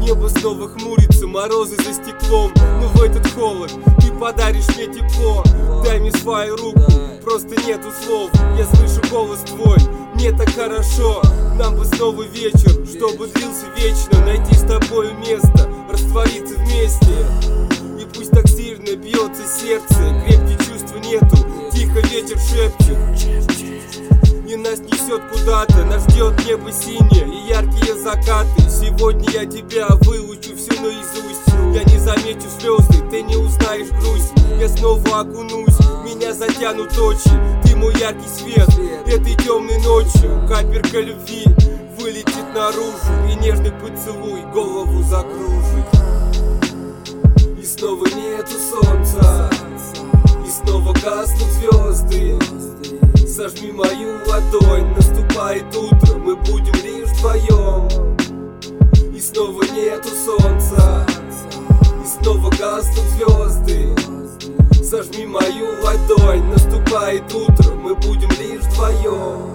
Небо снова хмурится, морозы за стеклом. Но в этот холод ты подаришь мне тепло. Дай мне свою руку, просто нету слов. Я слышу голос твой, мне так хорошо. Нам бы снова вечер, чтобы длился вечно. Найти с тобою место, раствориться вместе. И пусть так сильно бьется сердце, крепких чувств нету, тихо ветер шепчет. И нас несет куда-то, нас ждет небо синее и яркие закаты. Сегодня я тебя выучу всю наизусть. Я не замечу слезы, ты не узнаешь грусть. Я снова окунусь, меня затянут очи. Ты мой яркий свет этой темной ночью. Капелька любви вылетит наружу, и нежный поцелуй голову закружит. И снова нету солнца, и снова гаснут звезды. Сожми мою ладонь, наступает утро, мы будем лишь вдвоем. И снова нету солнца, и снова гаснут звезды. Сожми мою ладонь, наступает утро, мы будем лишь вдвоем.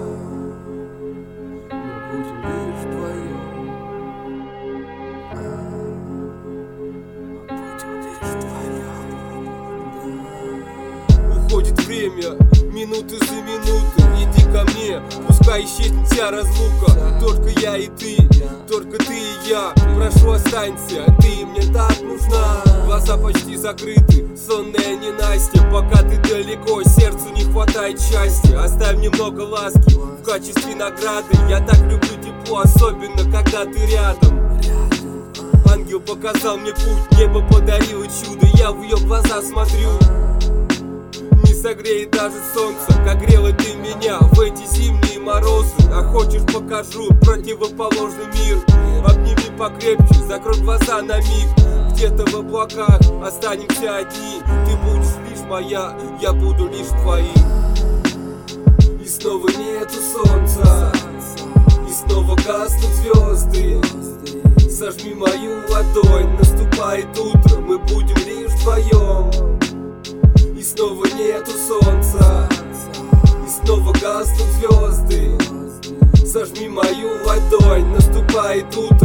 Мы будем лишь вдвоем. Уходит время, минуты за минутой. Иди ко мне, пускай исчезнет вся разлука. Только я и ты, только ты и я. Прошу, останься, ты мне так нужна. Глаза почти закрыты, сонная ненастье. Пока ты далеко, сердцу не хватает счастья. Оставь немного ласки в качестве награды. Я так люблю тепло, особенно когда ты рядом. Ангел показал мне путь, небо подарило чудо. Я в ее глаза смотрю, не согреет даже солнце, как грела ты меня в эти зимние морозы. А хочешь, покажу противоположный мир. Обними покрепче, закрой глаза на миг. Где-то в облаках останемся одни. Ты будешь лишь моя, я буду лишь твоим. И снова нету солнца, и снова гаснут звезды. Сожми мою ладонь, наступает утро, мы будем лишь вдвоем. И снова нету солнца, и снова гаснут звезды. Сожми мою ладонь, наступает утро.